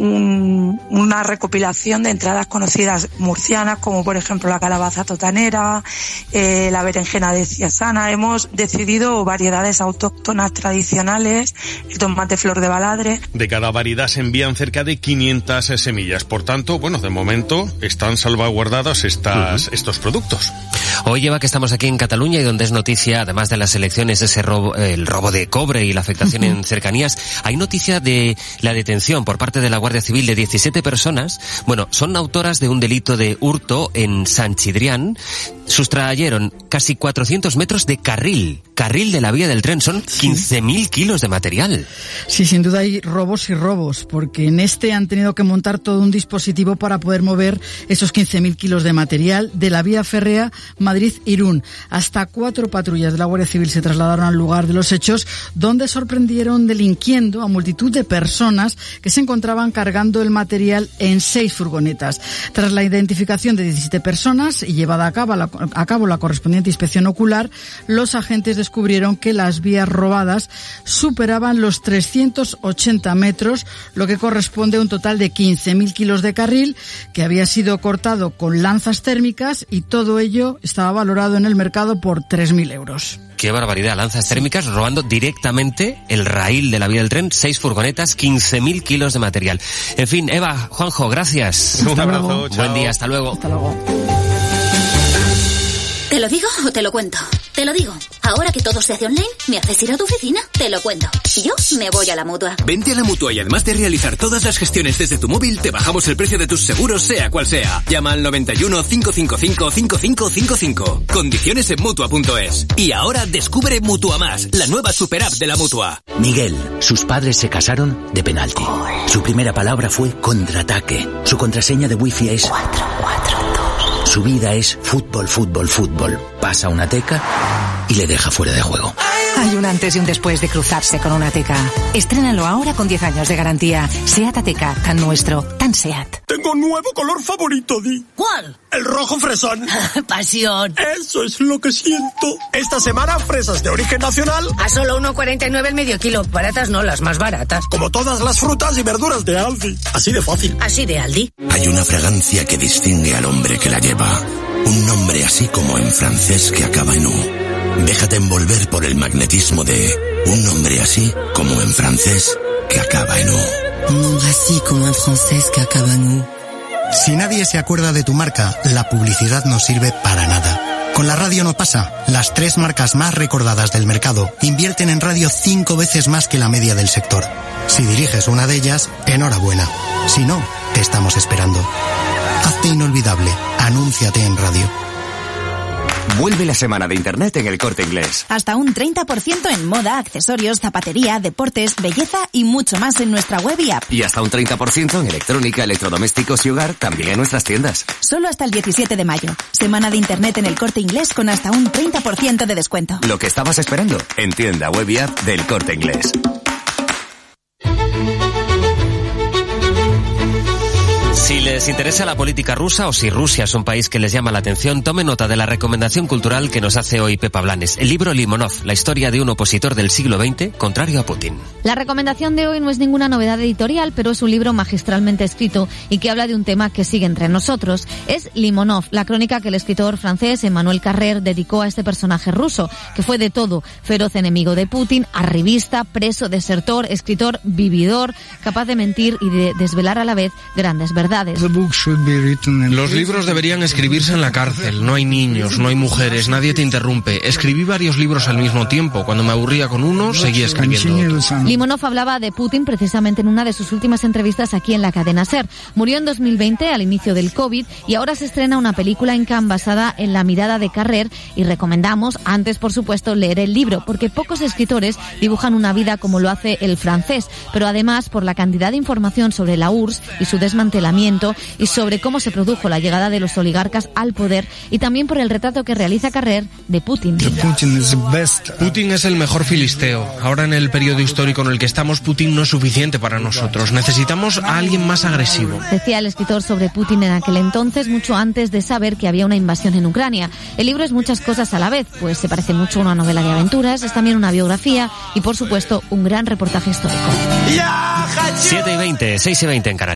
una recopilación de entradas conocidas murcianas, como por ejemplo la calabaza totanera, la berenjena de Ciasana. Hemos decidido variedades autóctonas tradicionales, el tomate flor de baladre. De cada variedad se envían cerca de 500 semillas. Por tanto, bueno, de momento están salvaguardados estos productos. Hoy, Eva, que estamos aquí en Cataluña y donde es noticia, además de las elecciones, el robo de cobre y la afectación en cercanías, hay noticia de la detención por parte de la Guardia Civil de 17 personas. Bueno, son autoras de un delito de hurto en Sant Chidrián. Sustrayeron casi 400 metros de carril de la vía del tren. Son 15.000 kilos de material. Sí, sin duda hay robos y robos, porque en este han tenido que montar todo un dispositivo para poder mover esos 15.000 kilos de material de la vía férrea Madrid-Irún. Hasta 4 patrullas de la Guardia Civil se trasladaron al lugar de los hechos, donde sorprendieron delinquiendo a multitud de personas que se encontraban cargando el material en 6 furgonetas. Tras la identificación de 17 personas y llevada a cabo la correspondiente inspección ocular, los agentes descubrieron que las vías robadas superaban los 380 metros, lo que corresponde a un total de 15.000 kilos de carril que había sido cortado con lanzas térmicas, y todo ello estaba valorado en el mercado por 3.000 euros. ¡Qué barbaridad! Lanzas térmicas robando directamente el raíl de la vía del tren, 6 furgonetas, 15.000 kilos de material. En fin, Eva, Juanjo, gracias. Un abrazo, chao. Buen día, hasta luego. Hasta luego. ¿Te lo digo o te lo cuento? Te lo digo. Ahora que todo se hace online, ¿me haces ir a tu oficina? Te lo cuento. Y yo me voy a la Mutua. Vente a la Mutua y además de realizar todas las gestiones desde tu móvil, te bajamos el precio de tus seguros, sea cual sea. Llama al 91 555 5555. Condiciones en Mutua.es. Y ahora descubre Mutua Más, la nueva super app de la Mutua. Miguel, sus padres se casaron de penalti. Su primera palabra fue contraataque. Su contraseña de wifi es 442. Su vida es fútbol, fútbol, fútbol. Pasa una teca y le deja fuera de juego. Hay un antes y un después de cruzarse con una Ateca. Estrénalo ahora con 10 años de garantía. SEAT Ateca, tan nuestro, tan SEAT. Tengo un nuevo color favorito, Di. ¿Cuál? El rojo fresón. Pasión. Eso es lo que siento. Esta semana, fresas de origen nacional. A solo 1,49 el medio kilo. Baratas no, las más baratas. Como todas las frutas y verduras de Aldi. Así de fácil. Así de Aldi. Hay una fragancia que distingue al hombre que la lleva. Un nombre así como en francés que acaba en U. Déjate envolver por el magnetismo de un nombre así como en francés que acaba en U. Un nombre así como en francés que acaba en U. Si nadie se acuerda de tu marca, la publicidad no sirve para nada. Con la radio no pasa. Las 3 marcas más recordadas del mercado invierten en radio 5 veces más que la media del sector. Si diriges una de ellas, enhorabuena. Si no, te estamos esperando. Hazte inolvidable. Anúnciate en radio. Vuelve la semana de Internet en El Corte Inglés. Hasta un 30% en moda, accesorios, zapatería, deportes, belleza y mucho más en nuestra web y app. Y hasta un 30% en electrónica, electrodomésticos y hogar, también en nuestras tiendas. Solo hasta el 17 de mayo. Semana de Internet en El Corte Inglés con hasta un 30% de descuento. Lo que estabas esperando, en tienda web y app del Corte Inglés. Si les interesa la política rusa o si Rusia es un país que les llama la atención, tome nota de la recomendación cultural que nos hace hoy Pepa Blanes. El libro Limonov, la historia de un opositor del siglo XX contrario a Putin. La recomendación de hoy no es ninguna novedad editorial, pero es un libro magistralmente escrito y que habla de un tema que sigue entre nosotros. Es Limonov, la crónica que el escritor francés Emmanuel Carrère dedicó a este personaje ruso, que fue de todo: feroz enemigo de Putin, arribista, preso, desertor, escritor, vividor, capaz de mentir y de desvelar a la vez grandes verdades. Los libros deberían escribirse en la cárcel. No hay niños, no hay mujeres, nadie te interrumpe. Escribí varios libros al mismo tiempo. Cuando me aburría con uno, seguía escribiendo otro. Limonov hablaba de Putin precisamente en una de sus últimas entrevistas aquí en la cadena SER. Murió en 2020, al inicio del COVID, y ahora se estrena una película en Cannes basada en la mirada de Carrère, y recomendamos, antes por supuesto, leer el libro, porque pocos escritores dibujan una vida como lo hace el francés, pero además por la cantidad de información sobre la URSS y su desmantelamiento y sobre cómo se produjo la llegada de los oligarcas al poder, y también por el retrato que realiza Carrère de Putin. Putin es el mejor filisteo. Ahora, en el periodo histórico en el que estamos, Putin no es suficiente para nosotros. Necesitamos a alguien más agresivo. Decía el escritor sobre Putin en aquel entonces, mucho antes de saber que había una invasión en Ucrania. El libro es muchas cosas a la vez, pues se parece mucho a una novela de aventuras, es también una biografía y, por supuesto, un gran reportaje histórico. 7:20, 6:20 en Canarias.